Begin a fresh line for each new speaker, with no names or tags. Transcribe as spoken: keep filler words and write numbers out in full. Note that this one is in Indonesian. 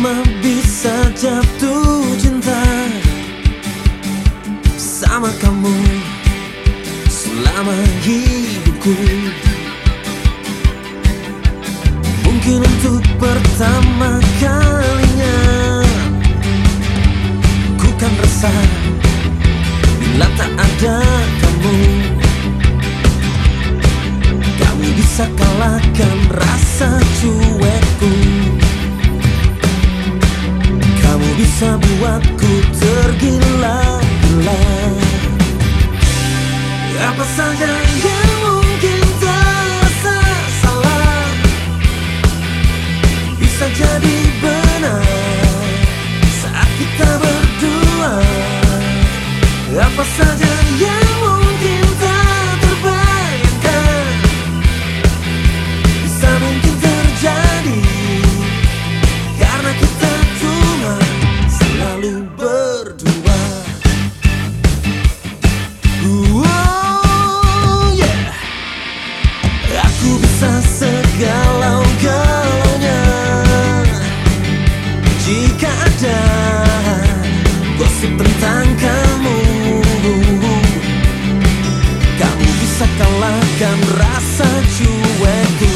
cuma bisa jatuh cinta sama kamu selama hidupku. Mungkin untuk pertama kalinya ku kan rasa bila tak ada kamu. Kamu bisa kalahkan rasa cuekku. Kamu bisa buatku tergila-gila. Apa saja yang mungkin terasa salah bisa jadi benar saat kita berdua. Apa saja yang mungkin tak terbayangkan bisa mungkin terjadi karena kita cuma selalu berdua. Oh yeah, aku bisa segalau-galaunya jika ada gosip tentang kamu. Kamu bisa kalahkan rasa cuekku.